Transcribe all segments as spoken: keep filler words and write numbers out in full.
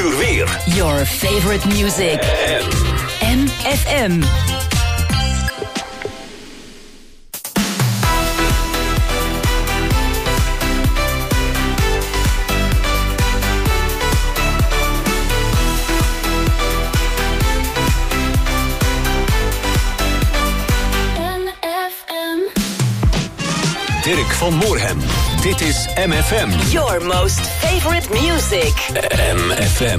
uur weer. Your favorite music. M F M. Dirk van Moorhem. Dit is M F M. Your most favorite music. M F M.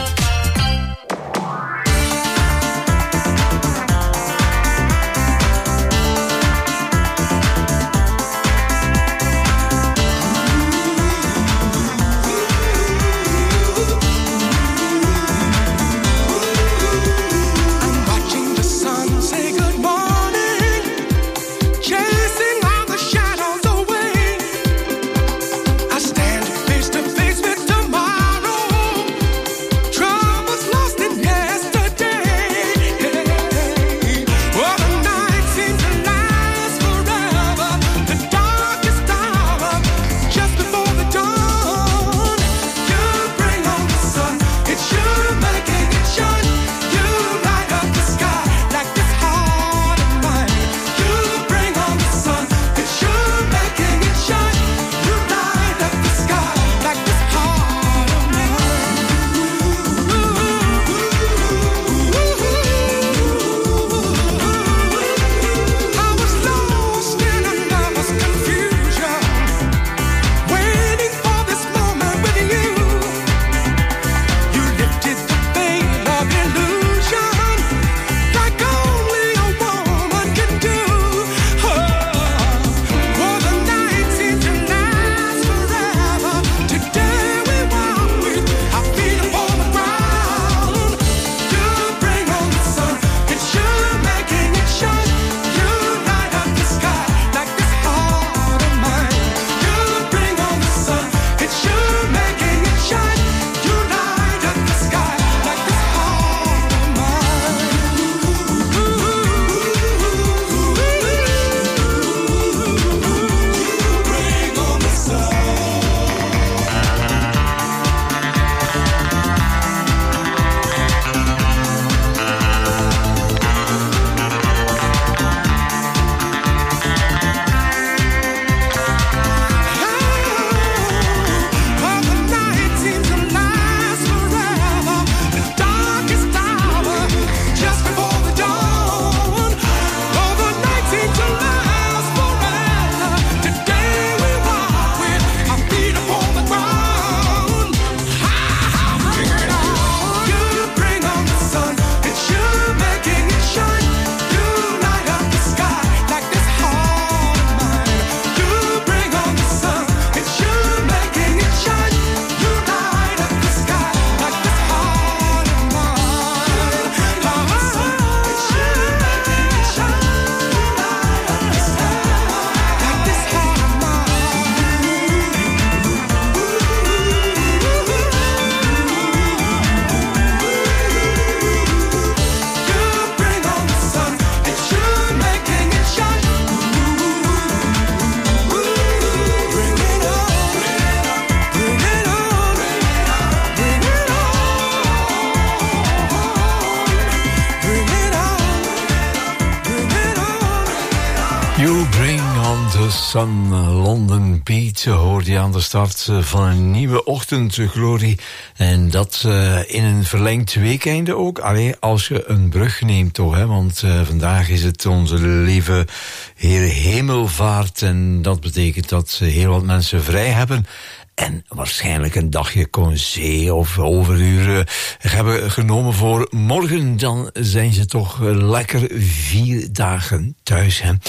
Sun, London Beat hoorde je aan de start van een nieuwe ochtendglorie. En dat uh, in een verlengd weekende ook. Allee, als je een brug neemt toch, hè, want uh, vandaag is het onze lieve Heer Hemelvaart. En dat betekent dat heel wat mensen vrij hebben. En waarschijnlijk een dagje congé of overuren hebben genomen voor morgen. Dan zijn ze toch lekker vier dagen thuis, hè.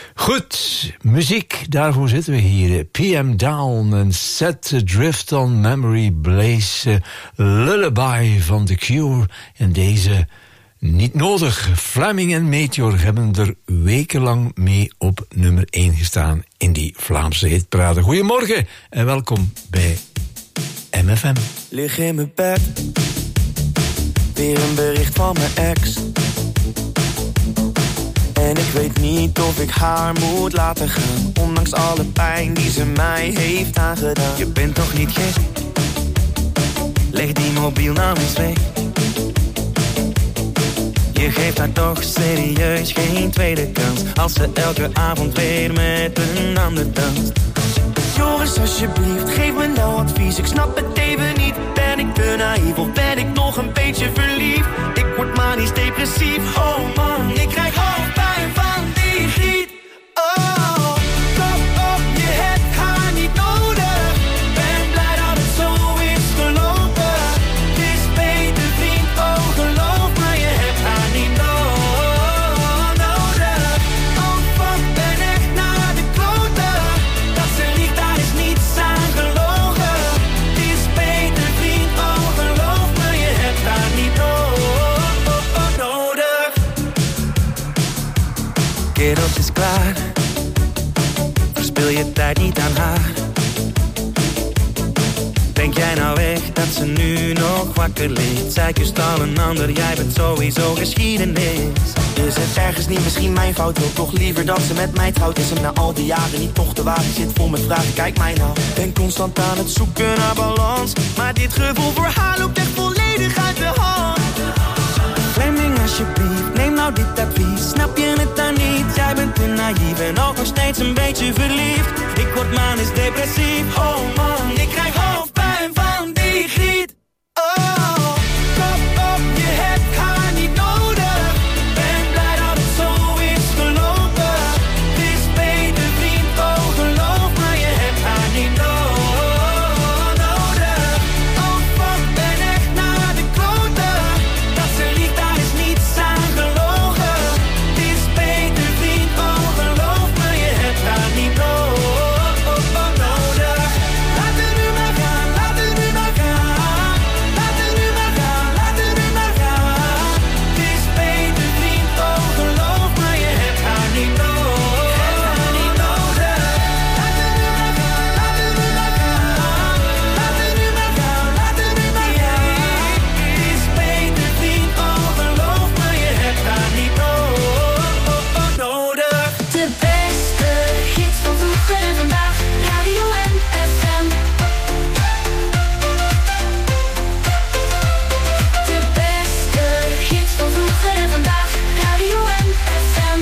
Goed, muziek, daarvoor zitten we hier. P M Down en Set Drift on Memory Blaze, Lullaby van The Cure. En deze niet nodig. Fleming en Meteor hebben er wekenlang mee op nummer één gestaan in die Vlaamse hitparade. Goedemorgen en welkom bij M F M. Lig in mijn bed, weer een bericht van mijn ex. En ik weet niet of ik haar moet laten gaan, ondanks alle pijn die ze mij heeft aangedaan. Je bent toch niet gek? leg die mobiel nou eens weg. Je geeft haar toch serieus geen tweede kans, als ze elke avond weer met een ander danst. Joris, alsjeblieft, geef me nou advies. Ik snap het even niet. Ben ik te naïef of ben ik nog een beetje verliefd? Ik word manisch depressief. Oh man, ik krijg hoofdpijn van die griet. Oh, kom op, je hebt haar niet nodig. Ben blij dat het zo is gelopen. Het is beter vriend, oh geloof me, je hebt haar niet no- nodig. Oh fuck, ben echt naar de kloten. Dat ze liegt, daar is niets aan gelogen. Het is beter vriend, oh geloof me, je hebt haar niet no- nodig. Kerels is klaar, verspil je tijd niet aan haar. Denk jij nou echt dat ze nu nog wakker ligt? Zij kust al een ander, jij bent sowieso geschiedenis. Is het ergens niet misschien mijn fout? Wil toch liever dat ze met mij trouwt? Is hem na al die jaren niet toch te waar? Ik zit vol met vragen, kijk mij nou. Ben constant aan het zoeken naar balans, maar dit gevoel voor haar loopt echt volledig uit de hand. Fleming alsjeblieft, neem nou dit advies. Snap je het dan niet? Jij bent te naïef en ook nog steeds een beetje verliefd. Ik word manisch depressief. Oh man, ik krijg hoofdpijn van die griet. Oh, kom op, je hebt haar niet nodig. Ben blij dat het zo is gelopen. Het is beter vriend, oh geloof me, je hebt haar niet no- nodig. Oh fuck, ben echt naar de kloten. Dat ze liegt, daar is niets aan gelogen. Het is beter vriend, oh geloof me, je hebt haar niet no- nodig. Laat het nu maar gaan, laat het nu maar gaan. Laat het nu maar gaan, laat het nu maar gaan. Het is beter vriend, oh geloof me, je hebt haar niet no- niet nodig. Laat het nu maar gaan, laat het nu maar gaan. Laat het nu maar gaan, laat het nu maar gaan. Het is beter vriend, oh geloof me, je hebt haar niet no- nodig. De beste hits van vroeger en vandaag, Radio M F M. De beste hits van vroeger en vandaag, Radio M F M.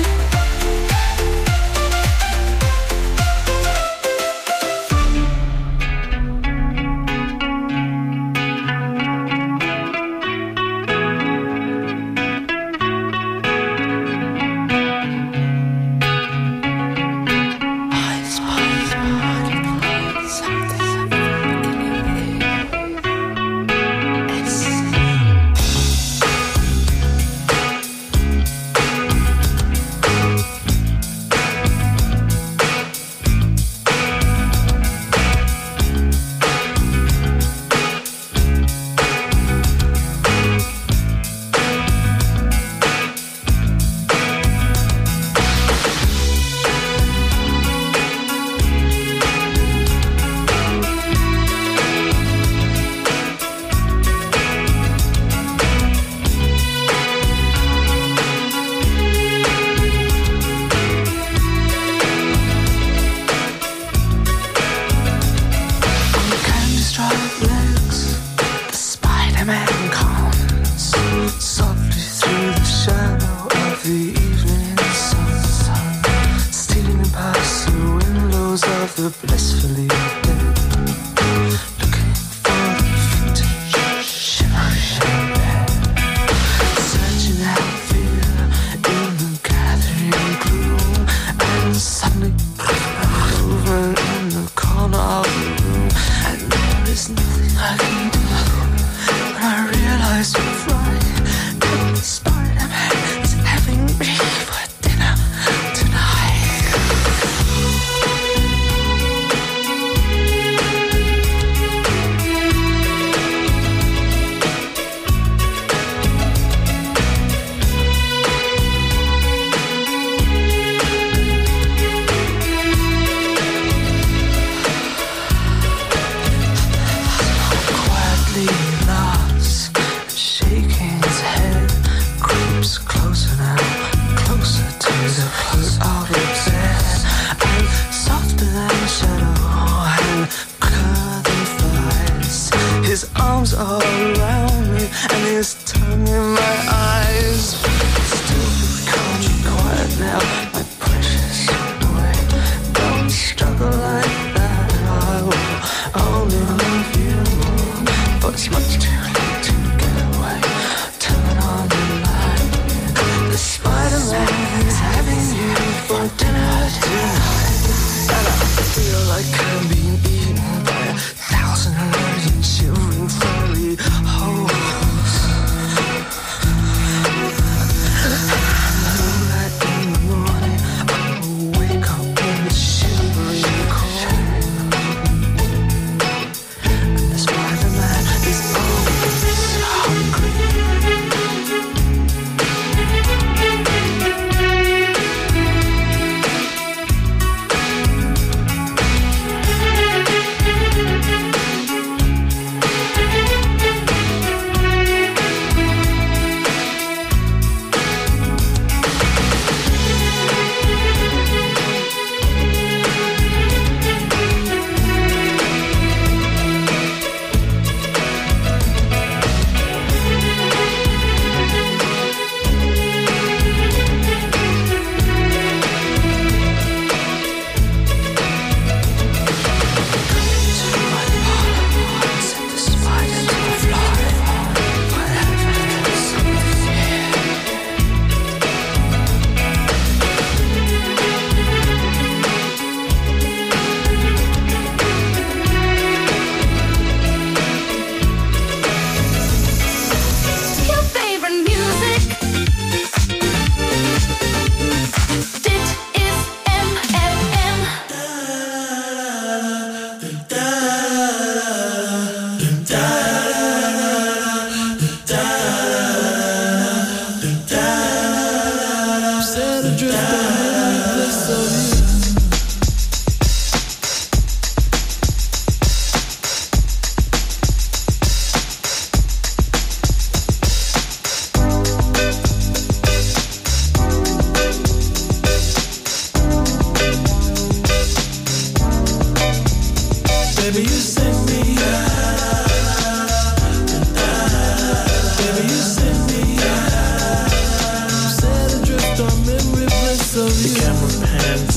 Tonight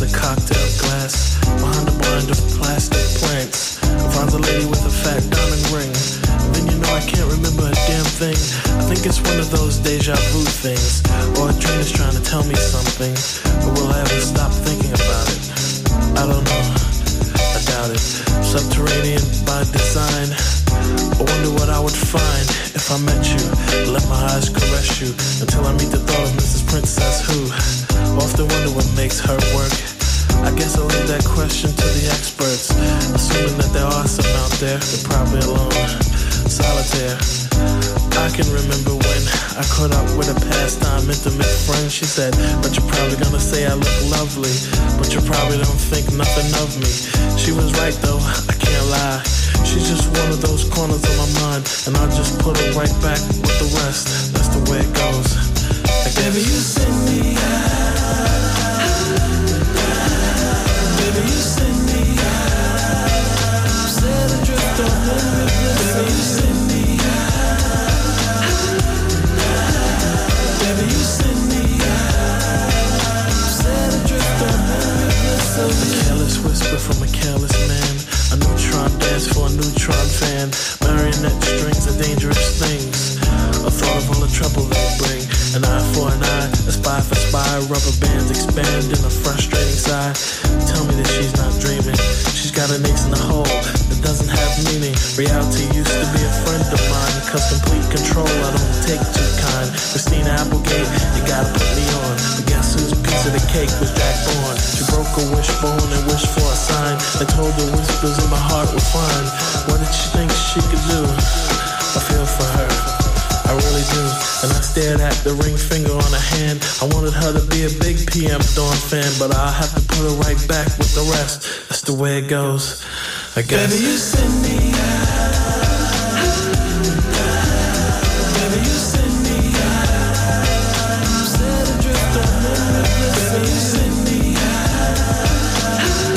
a cocktail glass behind a blind of plastic plants. Finds a lady with a fat diamond ring. Then you know I can't remember a damn thing. I think it's one of those deja vu things, or a dream is trying to tell me something. But will I ever stop thinking about it? I don't know. I doubt it. Subterranean by design. I wonder what I would find if I met you. Let my eyes caress you until I meet the thought of Missus Princess who often wonder what makes her work. I guess I'll leave that question to the experts, assuming that there are some out there. They're probably alone, solitaire. I can remember when I caught up with a pastime intimate friend. She said, but you're probably gonna say I look lovely, but you probably don't think nothing of me. She was right though, I can't lie. She's just one of those corners of my mind, and I'll just put her right back with the rest. That's the way it goes, I guess. Baby, you send me out. Baby, you send me out. Set adrift on the river. Baby, you send me out. Baby, you send me out. Set adrift on the river. So a careless whisper from a careless man. A neutron dance for a neutron fan. Marionette strings are dangerous things. A thought of all the trouble they bring. An eye for an eye, a spy for spy. Rubber bands expand in a frustrating sigh. Tell me that she's not dreaming. She's got an ace in the hole that doesn't have meaning. Reality used to be a friend of mine, cause complete control I don't take too kind. Christina Applegate, you gotta put me on. But guess whose piece of the cake was Jack Bourne? She broke a wishbone and wished for a sign. I told her whispers in my heart were fine. What did she think she could do? I feel for her, I really do. And I stared at the ring finger on her hand. I wanted her to be a big P M Dawn fan, but I'll have to put her right back with the rest. That's the way it goes, I guess. Baby, you send me out. Baby, you send me out. Set adrift on the river. Baby, you send me out.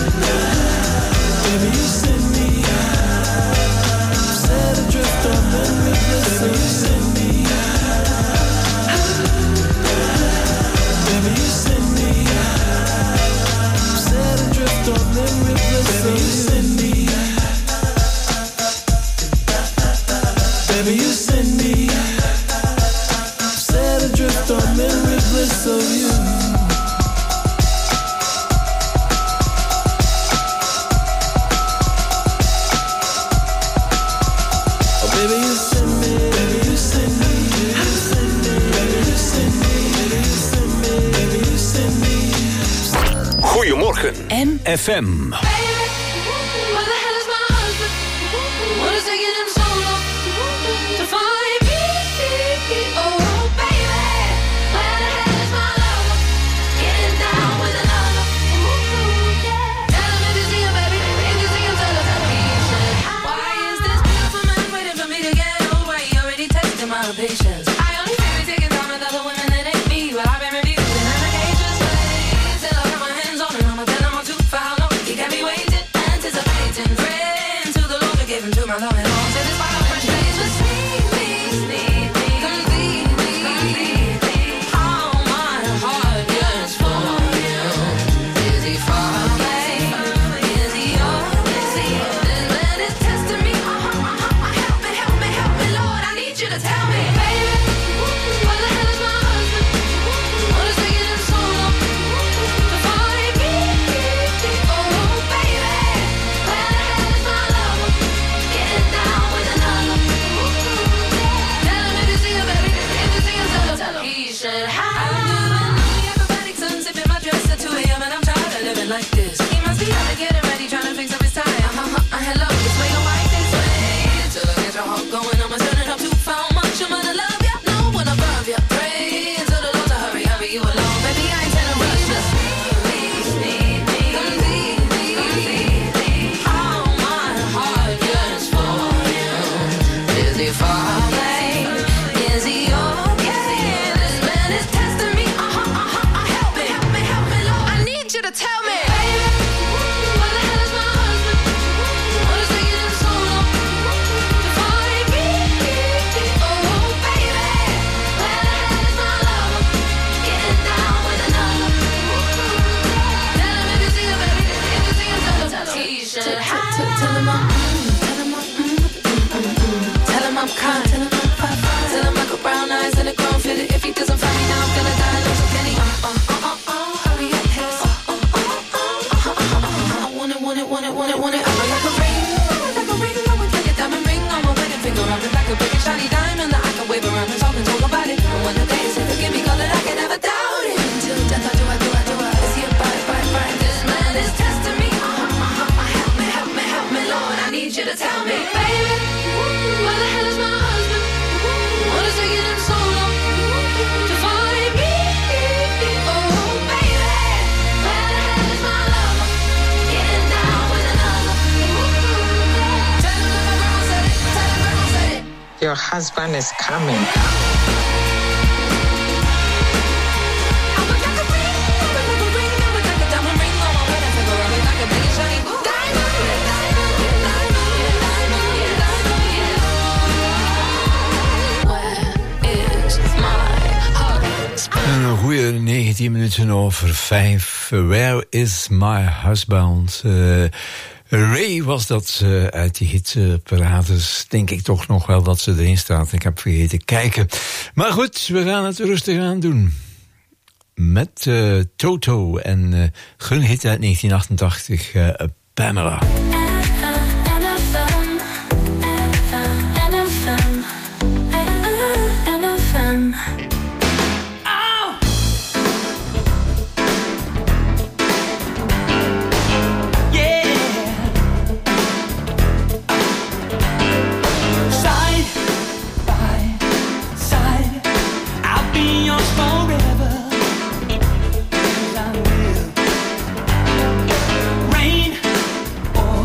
Baby, you send me out. Set adrift on the river. Baby, you send me out. Baby, you send me out. Set adrift on the river. Baby, you send me out. Baby, you send me out. Set adrift on the river. So you. Goedemorgen, M F M. Patience. I only feel it taking time with other women that ain't me, but I've been refusing applications till I got my hands on it. I'ma tell them I'm too for how long he got me waiting, anticipating, praying to the Lord to give him to my love and all. So this wild French days was sneak me, sneak me, complete me, complete me. How my heart yearns for you. Is he far away? Is he yours? Is he? This man is testing me. Uh-huh, uh-huh. Help me, help me, help me, Lord. I need you to tell me. Like this, he must be out to get it ready, trying to fix up his tie. Uh-huh, uh, hello, it's way like this way. Till I get your heart going, I'ma turn it up too far. Much I'm gonna love ya, no one above ya. Pray to the Lord to hurry, hurry you along, baby. I ain't telling rush, just please, need me, complete me, complete me. How my heart yearns for you. Is he far away? Is he okay? This man is testing me. Uh-huh, uh-huh, uh, help me, help me, help me, Lord. I need you to tell me. Tell your husband is coming. Een goede negentien minuten over vijf. Where is my husband? Uh, Ray was dat uh, uit die hitparades. Denk ik toch nog wel dat ze erin staat. Ik heb vergeten kijken. Maar goed, we gaan het rustig aan doen. Met uh, Toto en uh, hun hit uit negentien achtentachtig, uh, Pamela. Rain or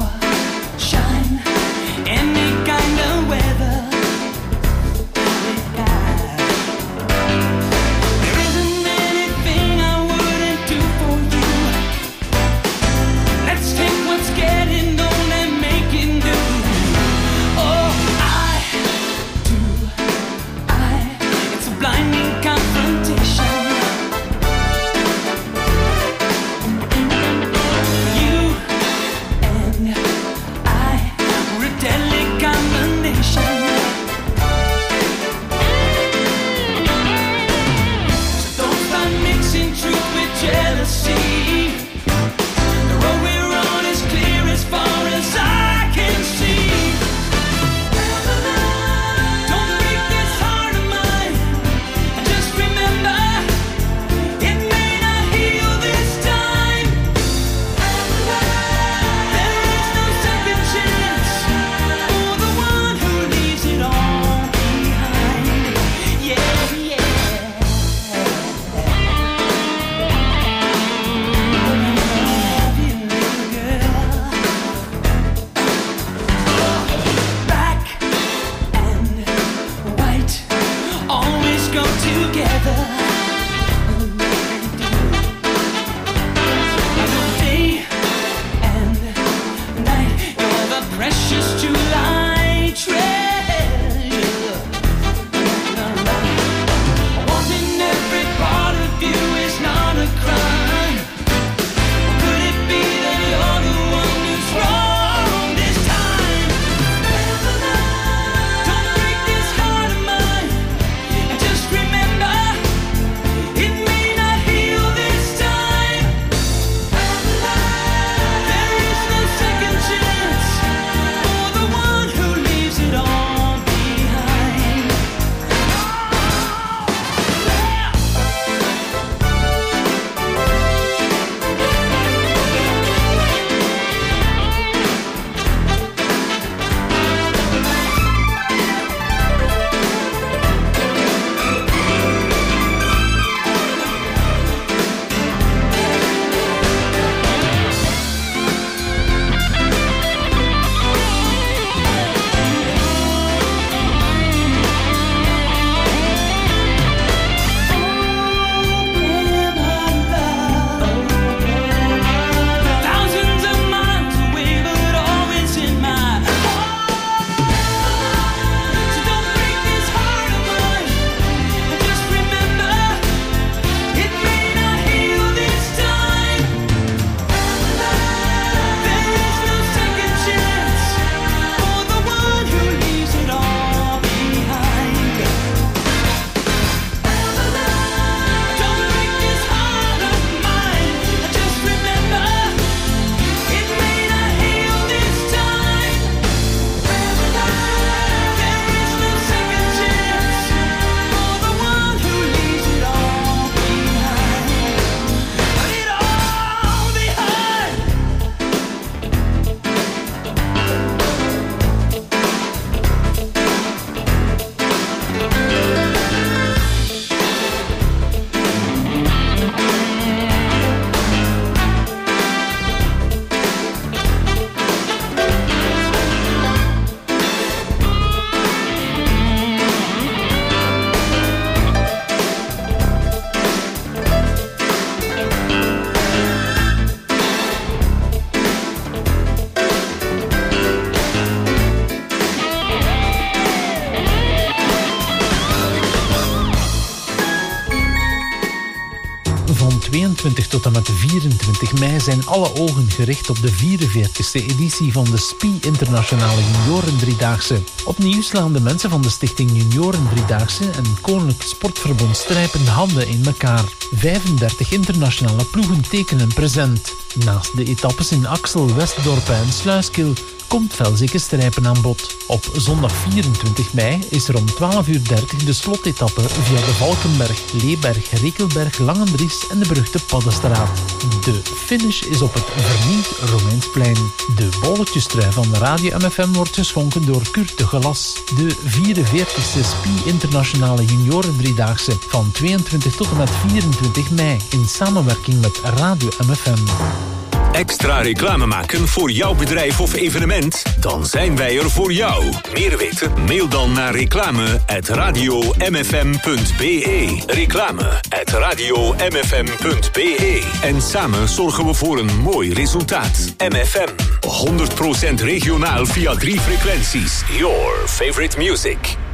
tweeëntwintig tot en met vierentwintig mei zijn alle ogen gericht op de vierenveertigste editie van de S P I Internationale Junioren Driedaagse. Opnieuw slaan de mensen van de Stichting Junioren Driedaagse en Koninklijk Sportverbond Strijpen handen in elkaar. vijfendertig internationale ploegen tekenen present. Naast de etappes in Axel, Westdorpen en Sluiskil komt Velzikke Strijpen aan bod. Op zondag vierentwintig mei is er om twaalf uur dertig de slotetappe via de Valkenberg, Leeberg, Rekelberg, Langendries en de beruchte Paddenstraat. De finish is op het vernieuwd Romeinsplein. De bolletjestrui van Radio M F M wordt geschonken door Kurt de Gelas. De vierenveertigste S P I Internationale Junioren Driedaagse van tweeëntwintig tot en met vierentwintig mei in samenwerking met Radio M F M. Extra reclame maken voor jouw bedrijf of evenement? Dan zijn wij er voor jou. Meer weten? Mail dan naar reclame at radio m f m punt b e. Reclame at radio m f m punt b e. En samen zorgen we voor een mooi resultaat. M F M, honderd procent regionaal via drie frequenties. Your favorite music.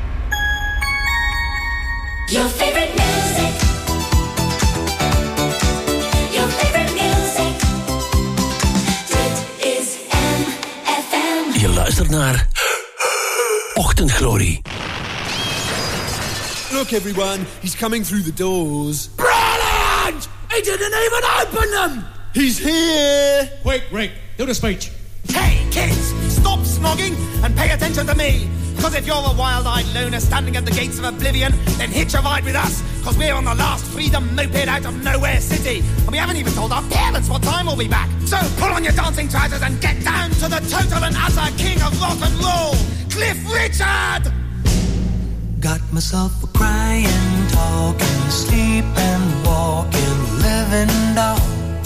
Your favorite music. Your favorite music. Dit is M F M. Je luistert naar Ochtendglorie. Look everyone, he's coming through the doors. Brilliant! He didn't even open them! He's here! Quick, Rick, do the speech. Hey, kids, stop snogging and pay attention to me. Because if you're a wild-eyed loner standing at the gates of oblivion, then hitch a ride with us. Because we're on the last freedom moped out of Nowhere City. And we haven't even told our parents what time we'll be back. So pull on your dancing trousers and get down to the total and utter king of rock and roll, Cliff Richard! Got myself a crying, talking, sleeping, walking, living doll.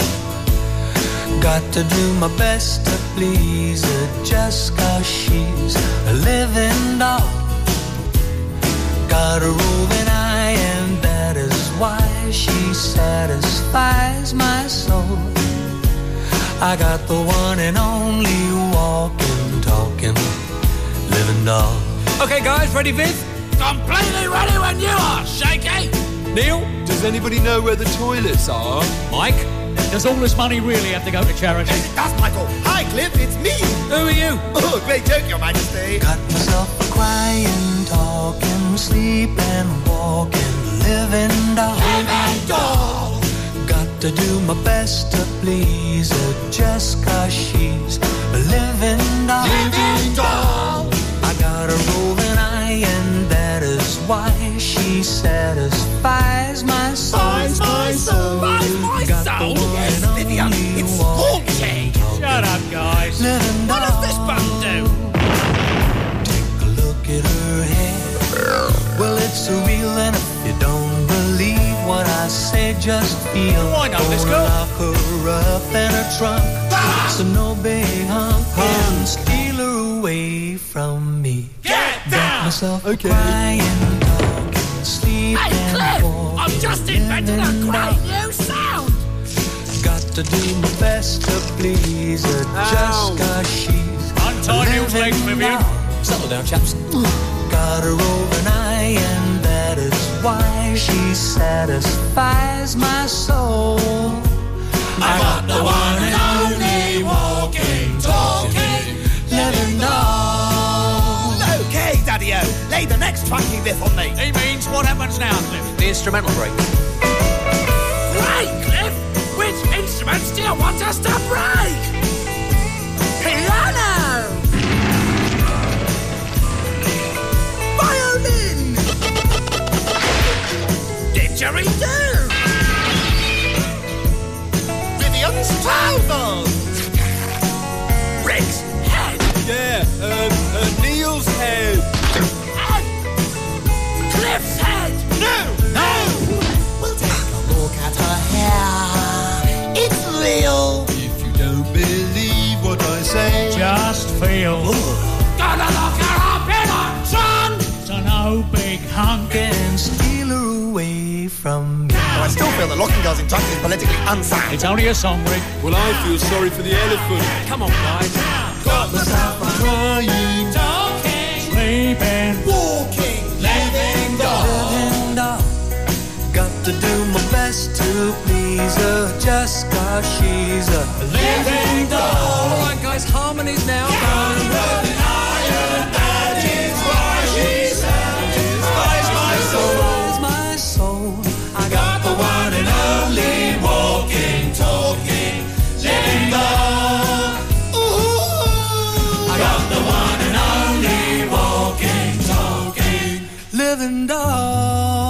Got to do my best to please her just cause she's a living doll. Got a roving eye and that is why she satisfies my soul. I got the one and only walking, talking, living doll. Okay guys, ready Viv? Completely ready when you are, Shaky! Neil? Does anybody know where the toilets are? Mike? Does all this money really have to go to charity? Yes, it does, Michael. Hi, Cliff, it's me. Who are you? Oh, great joke, Your Majesty. Got myself a crying, talking, sleeping, walking, living doll. Living doll. Got to do my best to please her just cause she's a living doll. Living doll. I got a roving eye and that is why she satisfies my soul. Satisfies my soul. My got soul? the one Yes, and Vivian, only it's walking, haunting. talking, Shut up, guys. living What doll. does this button do? Take a look at her hair. Well, it's surreal, and if you don't believe what I say, just feel. Oh, I know this Gonna girl. lock her up in her trunk, Ah! so no big hunk can steal her away from me. Get Got down! myself Okay. crying, talking, sleeping. Hey, Cliff! walking, I've just invented a living great doll. new sound! Got to do my best to please her just cause she's Untie Neil's legs, Vivian. Settle down, chaps. Got a roving eye and that is why she satisfies my soul. I got the one and only walking, talking, living doll. Okay, Daddy-O, lay the next funky riff on me. He means what happens now, Cliff? The instrumental break. Right, Cliff! Which instruments do you want us to break? Piano! Violin! Didgeridoo! Vivian's trousers. Rick's head! Yeah, um, uh, Neil's head. Head! Cliff's head! No, no. We'll take a look at her hair. It's real. If you don't believe what I say, Just feel. Gonna lock her up in a son! So no big hunk. Can steal her away from me. I still feel that locking girls in trunks is politically unsound. It's only a song, Rick. well, I feel sorry for the elephant. Come on, guys. Got myself a crying, Talking, sleeping, Walking, living doll. Living doll. Got to do my best to please she's a, just cause she's a living doll. All right, guys, harmonies now. The iron that is why she satisfies my soul. My soul. I got the one and only walking, talking, living doll. I got the one and only walking, talking, living doll.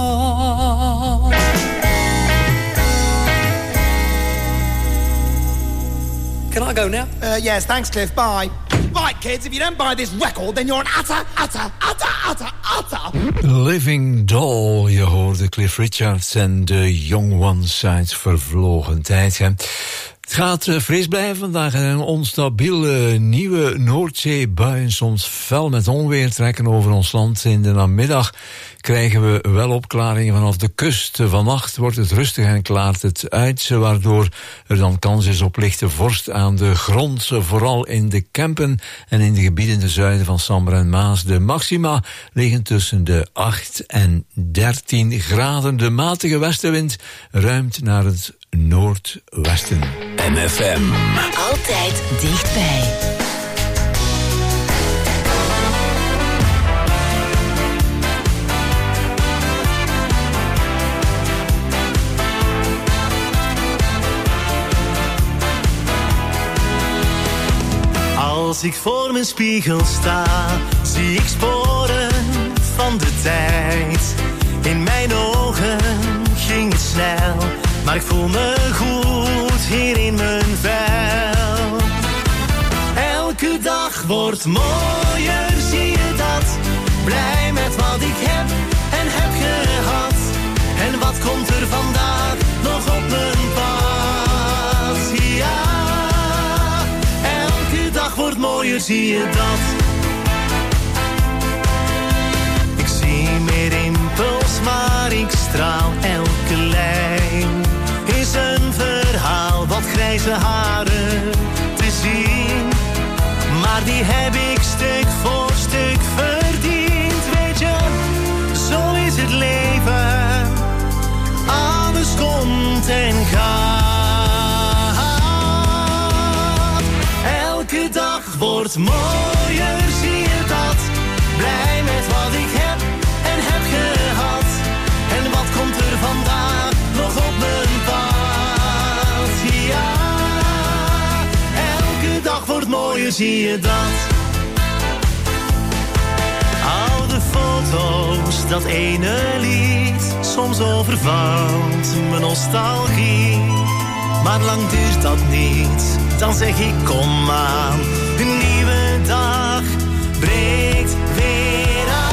Can I go now? Uh, yes, thanks, Cliff. Bye. Right, kids, if you don't buy this record, then you're an utter, utter, utter, utter, utter... Living Doll, je hoorde Cliff Richards en de Young Ones uit vervlogen tijd. Hè. Het gaat uh, fris blijven vandaag en een onstabiele nieuwe Noordzeebuien, soms fel met onweer, trekken over ons land. In de namiddag krijgen we wel opklaringen vanaf de kust. Vannacht wordt het rustig en klaart het uit, waardoor er dan kans is op lichte vorst aan de grond, vooral in de Kempen en in de gebieden ten zuiden van Sambre en Maas. De maxima liggen tussen de acht en dertien graden. De matige westenwind ruimt naar het noordwesten. M F M. Altijd dichtbij. Als ik voor mijn spiegel sta, zie ik sporen van de tijd. In mijn ogen ging het snel, maar ik voel me goed hier in mijn vel. Elke dag wordt mooier, zie je dat? Blij met wat ik heb en heb gehad. En wat komt er vandaag nog op mijn pad? Ja, elke dag wordt mooier, zie je dat? Ik zie meer rimpels, maar ik straal. Elke lijn is een verhaal, wat grijze haren te zien. Maar die heb ik stuk voor stuk verdiend. Weet je, zo is het leven. Alles komt en gaat. Elke dag wordt mooier, zie je dat? Blij met wat ik heb en heb gehad. En wat komt er vandaag nog op mijn pad? Ja, elke dag wordt mooier, zie je dat? Oude foto's, dat ene lied, soms overvalt mijn nostalgie. Maar lang duurt dat niet, dan zeg ik kom aan. Een nieuwe dag breekt weer aan.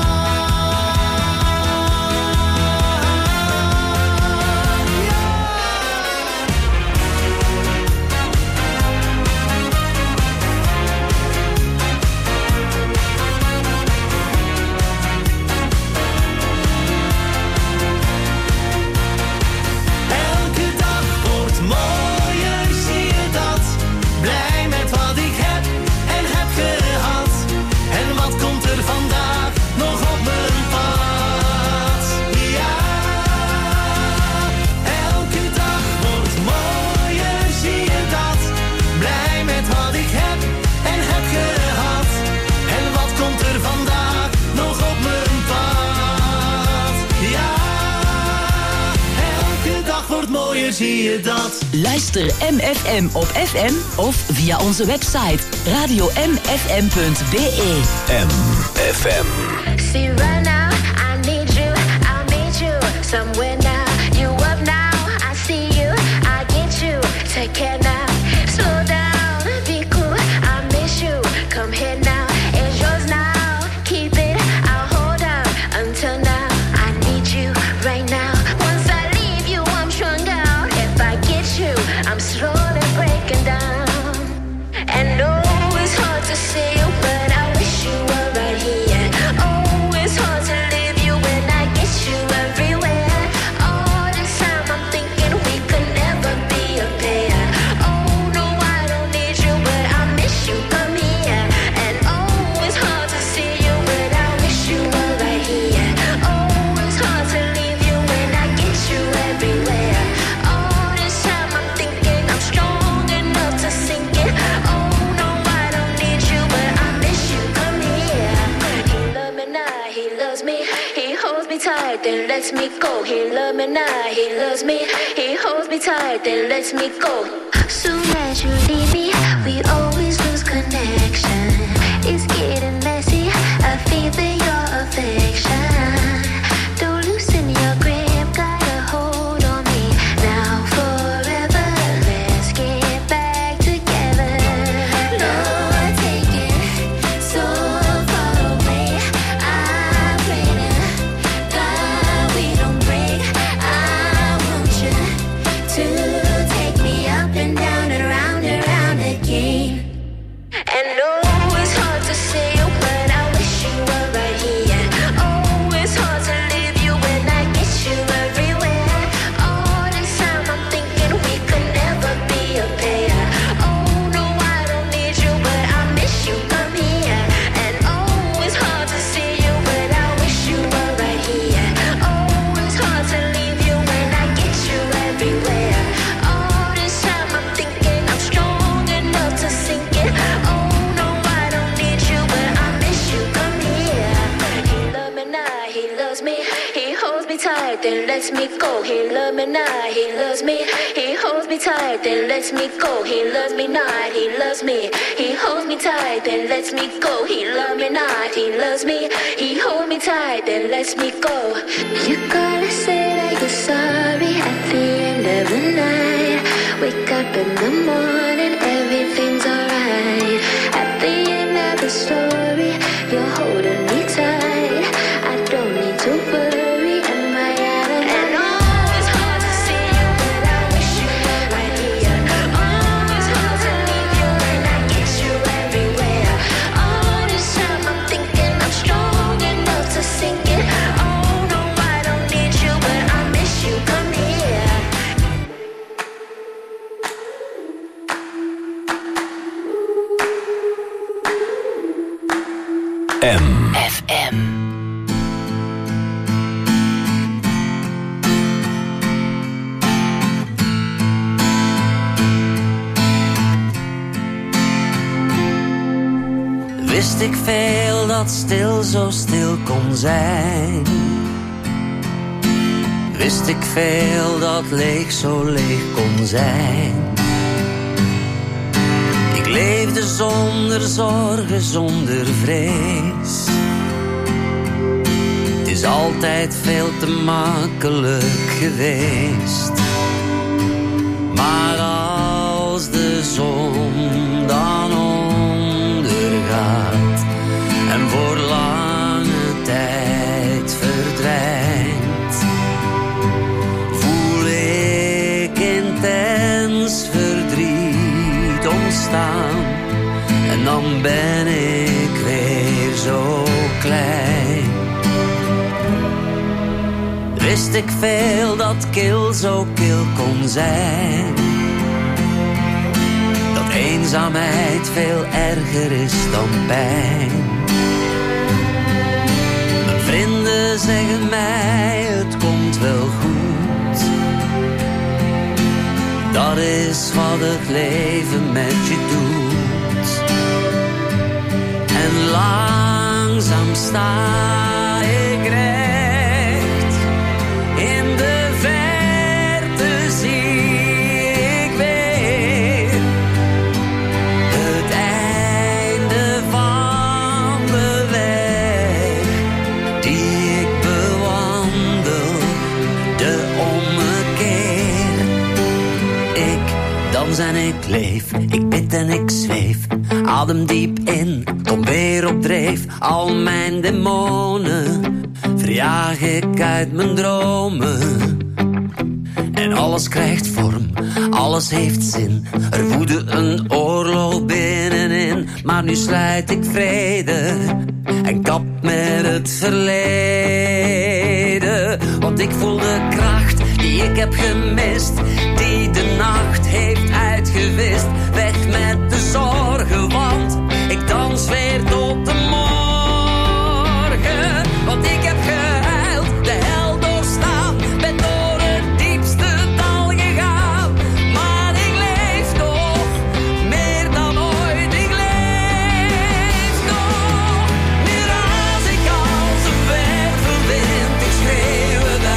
Zie je dat? Luister M F M op F M of via onze website radio m f m punt b e. M F M. See right now, I need you, I need you somewhere now. You up now, I see you, I get you. Take care now, slow down, be cool, I miss you. Come here now, it's yours now. Keep it, I'll hold out until now. I need you right now. Once I leave you, I'm strung out. If I get you, I'm slowly breaking down. And no, it's hard to see you, but I wish you were right here. Oh, it's hard to leave you when I get you everywhere. lets me go. He loves me now, he loves me. He holds me tight, then lets me go. Soon as you leave me, we always lose connection. It's getting messy, I feel that your affection. Don't loosen your grip, got a hold on me. Now forever, let's get back together. Lord, take it so far away. I pray to God we don't break. I want you to take me up and down and round and round again. And no, it's hard to say you, but I wish you were right here. Oh, it's hard to leave you when I get you everywhere. All this time I'm thinking we could never be a pair. Oh, no, I don't need you, but I miss you, come here. And oh, it's hard to see you, but I wish you were right here. Oh, it's hard to leave you when I get you everywhere. All this time I'm thinking I'm strong enough to sink it. Oh, no, I don't need you, but I miss you, come here. He loves me now, he loves me. He holds me tight, then lets me go. He loves me now, he loves me. He holds me tight, then lets me go. He loves me not, he loves me. He holds me tight, then lets me go. He loves me not, he loves me. He holds me tight, then lets me go. You gotta say that you're sorry at the end of the night. Wake up in the morning, everything's alright. At the end of the story, you're holding me tight. I don't need to worry, am I out of and oh, it's hard to see you, but I wish you were right here. Oh, it's hard to leave you when I get you everywhere. All this time I'm thinking I'm strong enough to sink it. Oh, no, I don't need you, but I miss you, come here. M. F M. Wist ik veel dat stil zo stil kon zijn. Wist ik veel dat leeg zo leeg kon zijn. Ik leefde zonder zorgen, zonder vrees. Het is altijd veel te makkelijk geweest. Maar als de zon dan ondergaat en voor lange tijd verdwijnt, voel ik intens verdriet ontstaan. En dan ben ik weer zo klein. Wist ik veel dat kil zo kil kon zijn. Dat eenzaamheid veel erger is dan pijn. Mijn vrienden zeggen mij het komt wel goed. Dat is wat het leven met je doet. En langzaam sta ik recht. In de verte zie ik weer het einde van de weg die ik bewandel, de ommekeer. Ik dans en ik leef, ik bid en ik zweef, adem diep in, kom weer op dreef. Al mijn demonen verjaag ik uit mijn dromen. En alles krijgt vorm, alles heeft zin. Er woedde een oorlog binnenin. Maar nu sluit ik vrede en kap met het verleden. Want ik voel de kracht die ik heb gemist, die de nacht heeft uitgewist. Weg met de zorgen, want ik dans weer tot de morgen. Want ik heb gehuild, de hel doorstaan, ben door het diepste dal gegaan. Maar ik leef nog, meer dan ooit, ik leef nog. Nu raas ik als een wervelwind, ik schreeuw het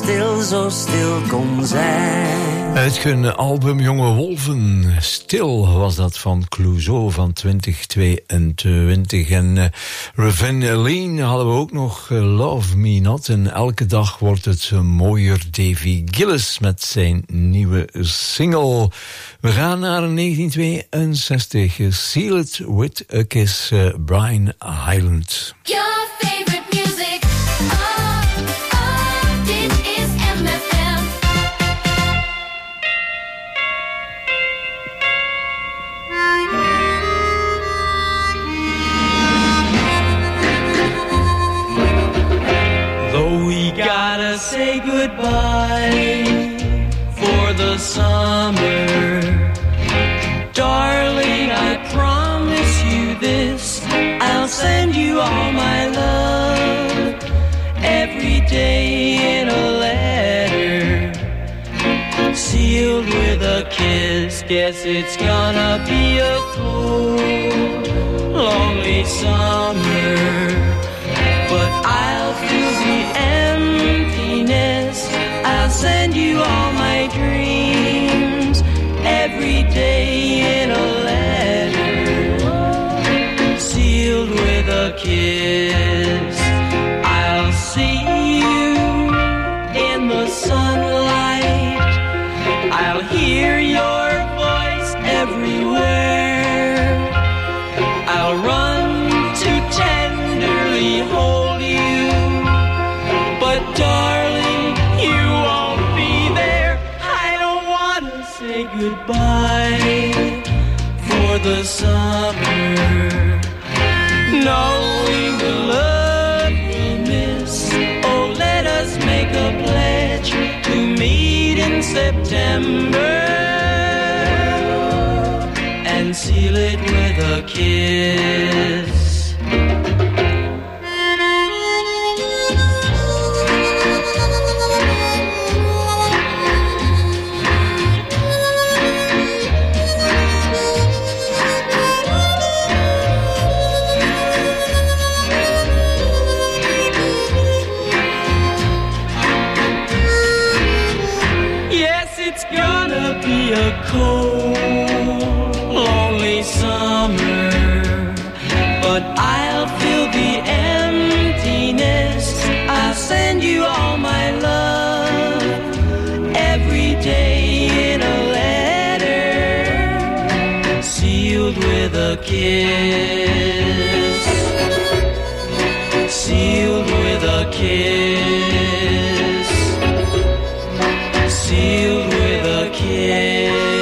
stil, zo stil kon zijn. Uit hun album Jonge Wolven, Stil was dat van Clouseau van twintig tweeëntwintig. En uh, Ravenna hadden we ook nog uh, Love Me Not. En elke dag wordt het uh, mooier. Davy Gillis met zijn nieuwe single. We gaan naar negentien tweeënzestig. Seal It With A Kiss, uh, Brian Hyland. Your favorite music. Oh, oh, dit is M F M. Though we gotta say goodbye for the summer, darling, I promise you this, I'll send you all my love every day in a letter, sealed with a kiss. Guess it's gonna be a cold, lonely summer, but I'll fill the emptiness. I'll send you all my dreams every day in a letter, sealed with a kiss. I'll see you in the sunlight, I'll hear your voice everywhere, I'll run to tenderly hold you, but darling, you won't be there. I don't wanna say goodbye for the summer, knowing the love we miss. Oh, let us make a pledge to meet in September and seal it with a kiss. Be a cold, lonely summer, but I'll fill the emptiness. I'll send you all my love every day in a letter, sealed with a kiss, sealed with a kiss, sealed with a kiss.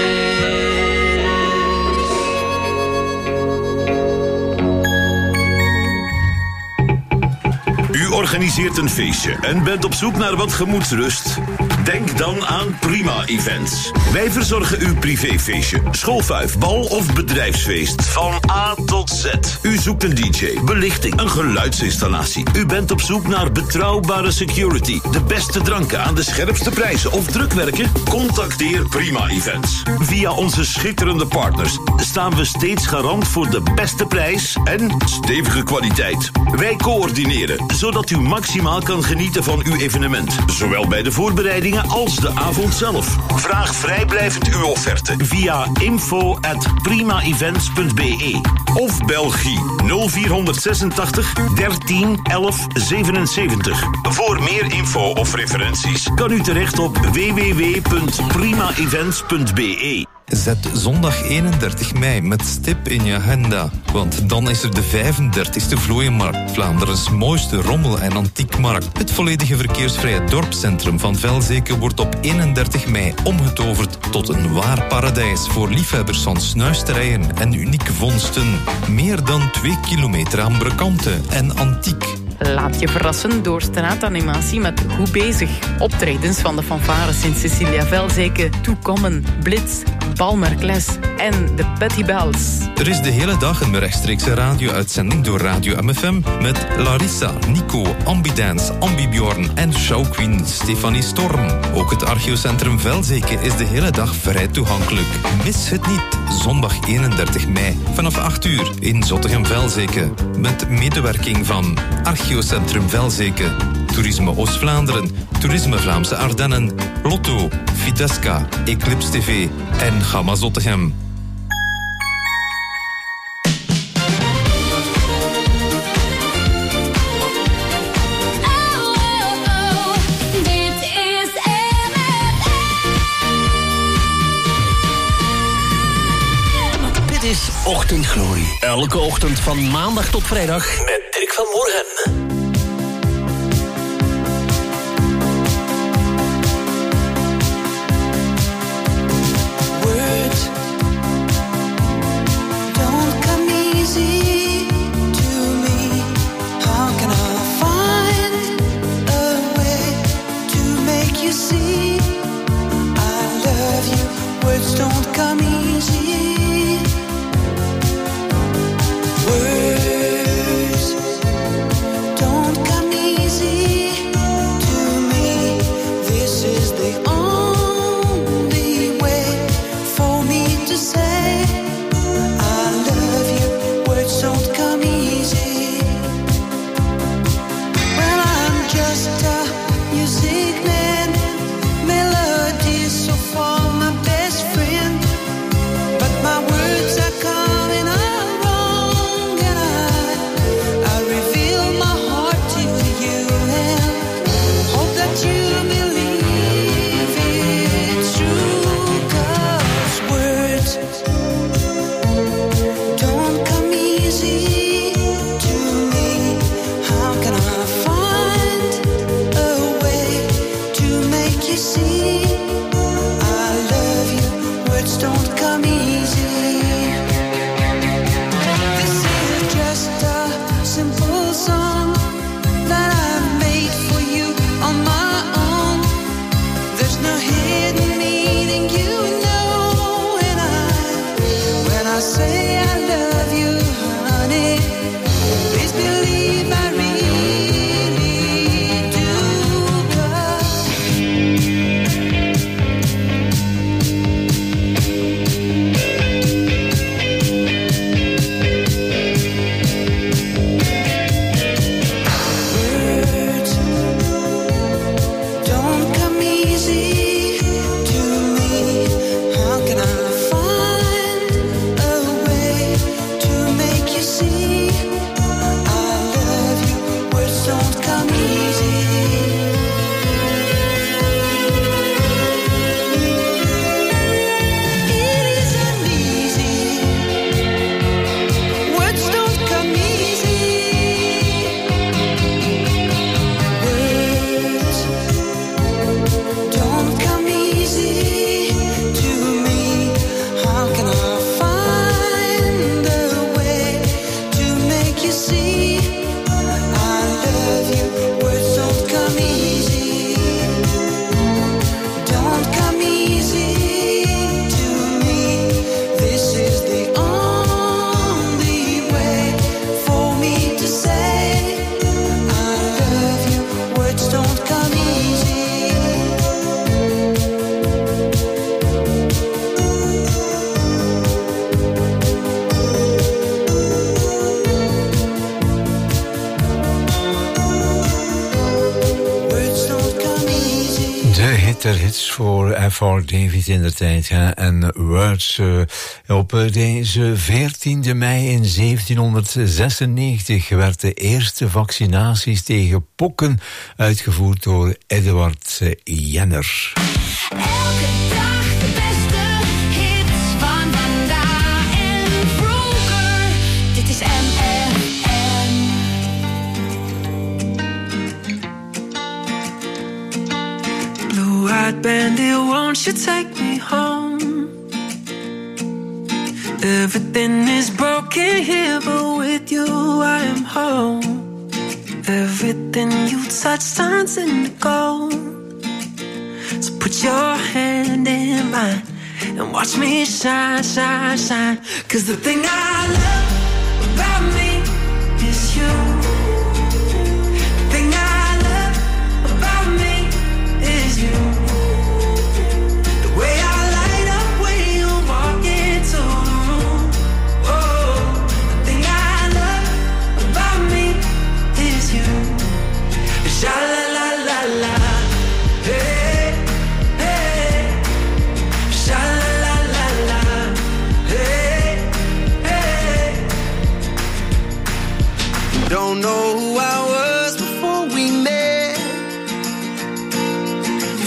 U organiseert een feestje en bent op zoek naar wat gemoedsrust? Denk dan aan Prima Events. Wij verzorgen uw privéfeestje, schoolfuif, bal of bedrijfsfeest. Van A tot Z. U zoekt een D J, belichting, een geluidsinstallatie. U bent op zoek naar betrouwbare security, de beste dranken aan de scherpste prijzen of drukwerken? Contacteer Prima Events. Via onze schitterende partners staan we steeds garant voor de beste prijs en stevige kwaliteit. Wij coördineren, zodat u maximaal kan genieten van uw evenement. Zowel bij de voorbereidingen als de avond zelf. Vraag vrijblijvend uw offerte via info at primaevents punt b e of Belgie nul vier zesentachtig dertien elf zevenenzeventig. Voor meer info of referenties kan u terecht op w w w punt primaevents punt b e. Zet zondag eenendertig mei met stip in je agenda, want dan is er de vijfendertigste Vlooienmarkt, Vlaanderens mooiste rommel- en antiekmarkt. Het volledige verkeersvrije dorpscentrum van Velzeke wordt op eenendertig mei omgetoverd tot een waar paradijs voor liefhebbers van snuisterijen en unieke vondsten. Meer dan twee kilometer aan brokanten en antiek. Laat je verrassen door straatanimatie met Goed Bezig. Optredens van de fanfare Sint-Cecilia Velzeke, Toekommen, Blitz, Balmerkles en de Betty Bells. Er is de hele dag een rechtstreekse radio-uitzending door Radio M F M met Larissa, Nico, Ambidance, Ambibjorn en showqueen Stefanie Storm. Ook het archeocentrum Velzeke is de hele dag vrij toegankelijk. Mis het niet, zondag eenendertig mei vanaf acht uur in Zottegem Velzeke met medewerking van Archeocentrum Velzeke, Toerisme Oost-Vlaanderen, Toerisme Vlaamse Ardennen, Lotto, Fidesca, Eclipse T V en Gamma Zottegem. Ochtendglorie. Elke ochtend van maandag tot vrijdag met Dirk van Moerhem. Hits voor F R David in de tijd. Hè? En Words uh, op uh, deze veertiende mei in zeventienhonderdzesennegentig werd de eerste vaccinaties tegen pokken uitgevoerd door Eduard uh, Jenner. Elke dag de beste hits van vandaag en vroeger. Dit is M F M. Blue-eyed bandit, won't you take me home? Everything is broken here, but with you I am home. Everything you touch turns into gold. So put your hand in mine and watch me shine, shine, shine. 'Cause the thing I love about me is you. The thing I love about me is you. The way I light up when you walk into the room. Oh, the thing I love about me is you. Sha-la-la.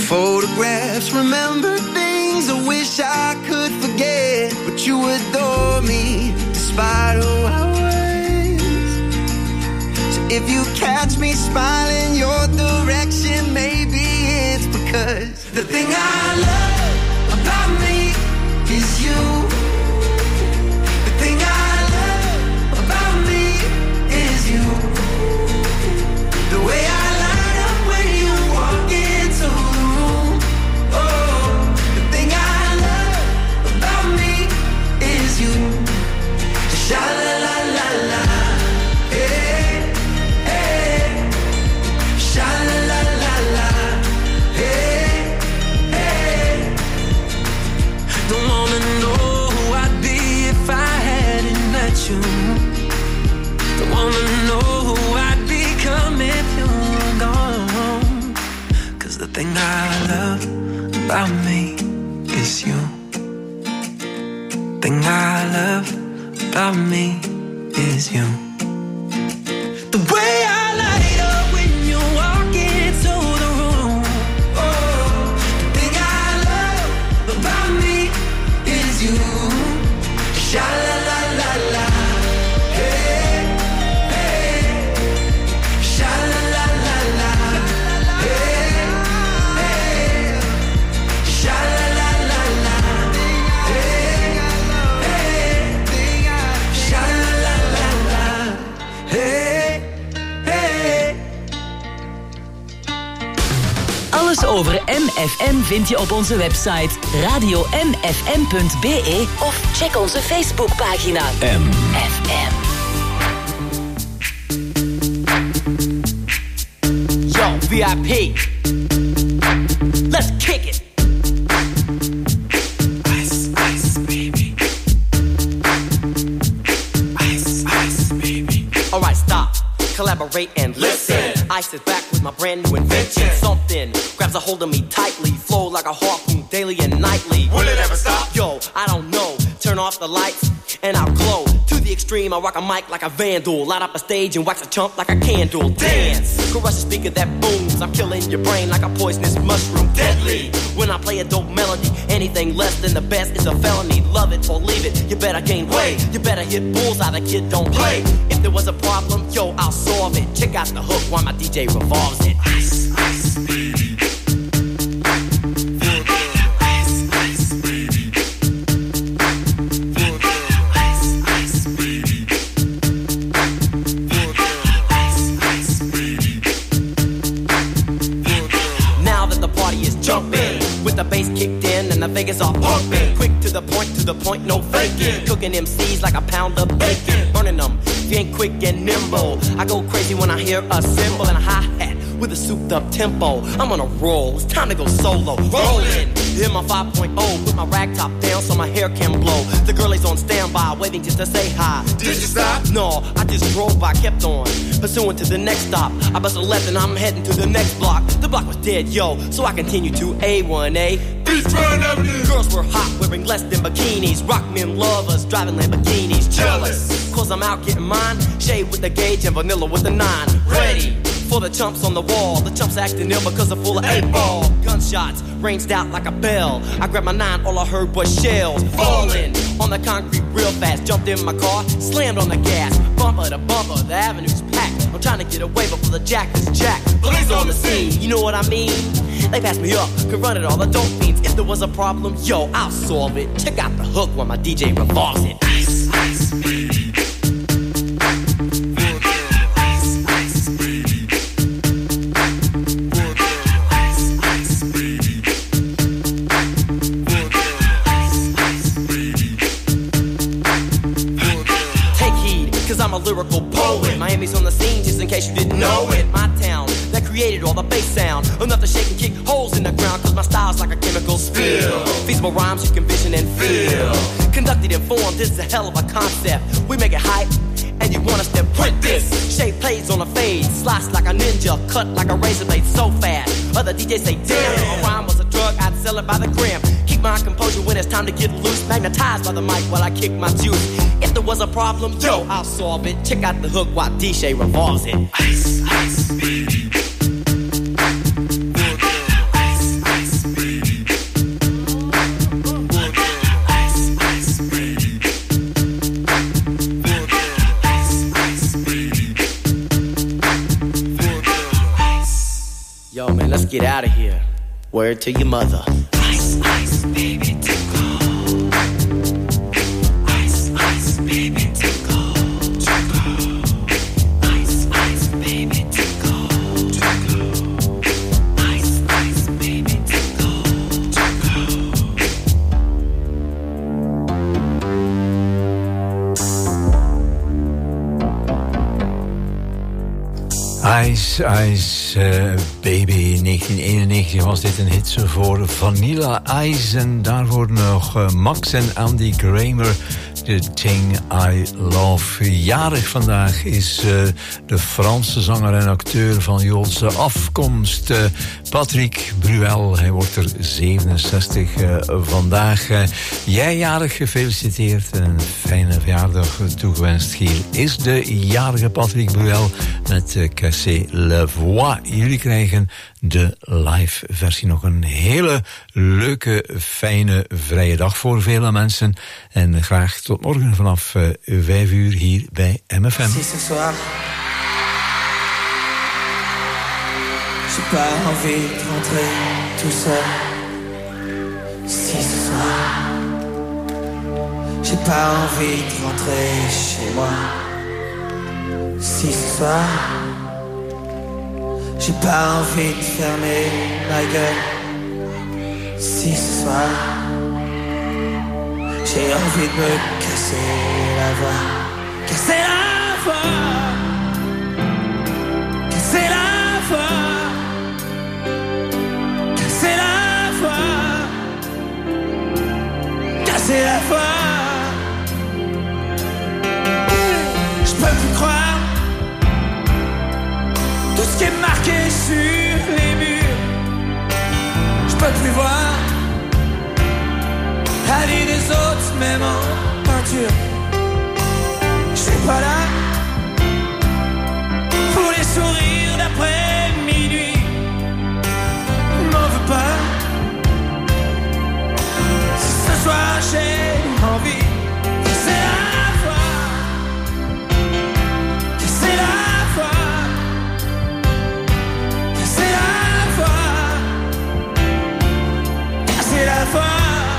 Photographs, remember things I wish I could forget, but you adore me despite who I was. So if you catch me smiling your direction, maybe it's because the thing I love about me is you. The thing I love about me is you. The way I light up when you walk into the room. Oh, the thing I love about me is you. Sha la la la la, hey, hey. Sha la la la la, hey, hey. Don't wanna know who I'd be if I hadn't met you. Don't wanna know who I'd become if you were gone. Cause the thing I love about me is you. Thing I love about me is you. The way I light up when you walk into the room. Oh, the thing I love about me is you. Sha la la la la, hey, hey. Sha la la la la, hey, hey. Sha la la la la, hey, hey. Sha la la la la, hey, hey. Alles over M F M vind je op onze website radio m f m punt b e of check onze Facebookpagina M F M. Yo, V I P. Let's kick it. Ice, ice, baby. Ice, ice, baby. Alright, stop, collaborate and listen. Ice is back with my brand new invention. Something grabs a hold of me tightly, flow like a harpoon daily and nightly. Will it ever stop? Yo, I don't know. Turn off the lights and I'll glow. To the extreme, I rock a mic like a vandal. Light up a stage and wax a chump like a candle. Dance, crush a speaker that booms. I'm killing your brain like a poisonous mushroom. Deadly, when I play a dope melody. Anything less than the best is a felony. Love it or leave it, you better gain weight. You better hit bullseye, the kid don't play. If there was a problem, yo, I'll solve it. Check out the hook while my D J revolves it. Ice, ice, baby. With the bass kicked in and the Vegas all pumping. Quick to the point, to the point, no faking. Cooking M Cs like a pound of bacon. Burning them, if you ain't quick and nimble. I go crazy when I hear a cymbal and a hi-hat with a souped up tempo. I'm on a roll, it's time to go solo. Rolling, hit my five point oh. Put my rag top down so my hair can blow. The girl is on standby, waiting just to say hi. Did you stop? No, I just drove by, kept on pursuing to the next stop. I bust a left and I'm heading to the next block. The block was dead, yo, so I continued to A one A. Beachfront Avenue. Girls were hot, wearing less than bikinis. Rock men lovers, driving Lamborghinis. Jealous, cause I'm out getting mine. Shade with the gauge and vanilla with the nine. Ready for the chumps on the wall. The chumps acting ill because they're full of eight ball. Gunshots ranged out like a bell. I grabbed my nine, all I heard was shells falling on the concrete real fast. Jumped in my car, slammed on the gas. Bumper to bumper, the avenue's packed. I'm trying to get away before the jack is jacked. Police on the scene, you know what I mean? They passed me up, could run it all the dope fiends. If there was a problem, yo, I'll solve it. Check out the hook while my D J revolves it. Ice, ice, baby. I'm a lyrical poet. Miami's on the scene, just in case you didn't know it. My town, that created all the bass sound. Enough to shake and kick holes in the ground, cause my style's like a chemical spill. Feasible rhymes you can vision and feel. Conducted in form, this is a hell of a concept. We make it hype, and you want us to print this. Shape plays on a fade, slice like a ninja, cut like a razor blade so fast. Other D Js say, damn, if a rhyme was a drug, I'd sell it by the gram. Keep my composure when it's time to get loose. Magnetized by the mic while I kick my juice. If there was a problem, yo, I'll solve it. Check out the hook while D J revolves it. Ice, ice, baby. Ice, ice, Word to your mother. Ice, ice, baby, tickle. Ice, ice, baby, tickle. Tickle. Ice, ice, baby, tickle. Tickle. Ice, ice, baby, tickle. Tickle. Ice, Ice, uh, Baby. negentien eenennegentig was dit een hit voor Vanilla Ice. En daarvoor nog uh, Max en Andy Kramer. The Thing I Love. Jarig vandaag is uh, de Franse zanger en acteur van Joodse afkomst. Uh, Patrick Bruel. Hij wordt er zevenenzestig uh, vandaag. Uh, jij jarig, gefeliciteerd. Een fijne verjaardag toegewenst. Hier is de jarige Patrick Bruel met uh, Cassé Le Voix. Jullie krijgen de live versie. Nog een hele leuke, fijne, vrije dag voor vele mensen. En graag tot morgen vanaf uh, vijf uur hier bij M F M. Si ce soir, j'ai pas envie de rentrer tout seul. Si ce soir, j'ai pas envie de rentrer chez moi. Si ce soir, j'ai pas envie de fermer ma gueule. Si ce soir, j'ai envie de me casser la voix. Casser la voix. Casser la voix. Casser la voix. Casser la voix. Je peux plus croire tout ce qui est marqué sur les murs. Je peux plus voir la vie des autres, même en peinture. Je suis pas là pour les sourires d'après minuit. M'en veux pas. Si ce soir j'ai envie, c'est la voix. C'est la voix. C'est la voix. C'est la voix.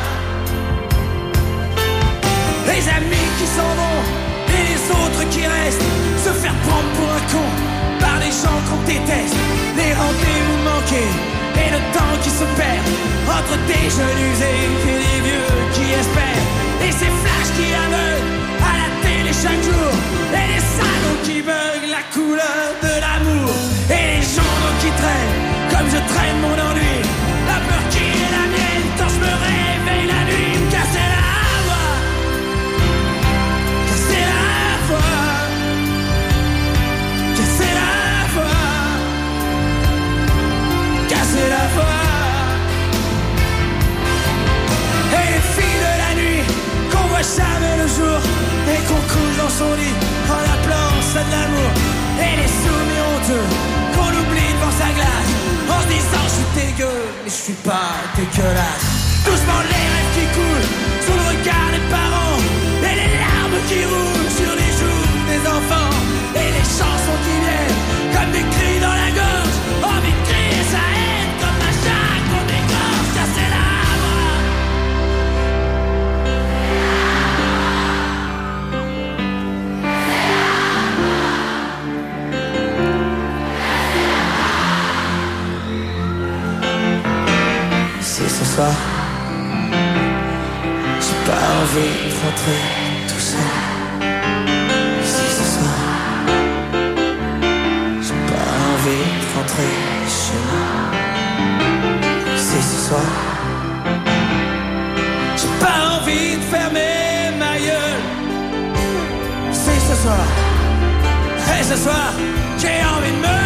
Les amis qui s'en vont et les autres qui restent. Se faire prendre pour un con par les gens qu'on déteste. Les rendez-vous manqués et le temps qui se perd entre des jeunes usés et des vieux qui espèrent. Et ces flashs qui aveuglent à la télé chaque jour. Et les salauds qui veulent la couleur de l'amour. Et les journaux qui traînent comme je traîne mon ennui. La peur qui est la mienne quand je me réveille la nuit. Me casser la voix. Casser la voix. Casser la voix. Casser la voix. Et les filles de la nuit qu'on voit jamais le jour et qu'on couche dans son lit en appelant ça de l'amour. Et les soumis honteux qu'on oublie devant sa glace en se disant je suis dégueu mais je suis pas dégueulasse. Doucement les rêves qui coulent sous le regard des parents et les larmes qui roulent sur les joues des enfants. Et les chansons qui viennent comme des cris dans la gorge. Envie de crier sa haine comme un chat qu'on dégorge. Casser la voix. Si ce soir, j'ai pas envie de rentrer tout seul. Si ce soir, j'ai pas envie de rentrer chez moi. Si ce soir, j'ai pas envie de fermer ma gueule. Si ce soir, et ce soir, j'ai envie de me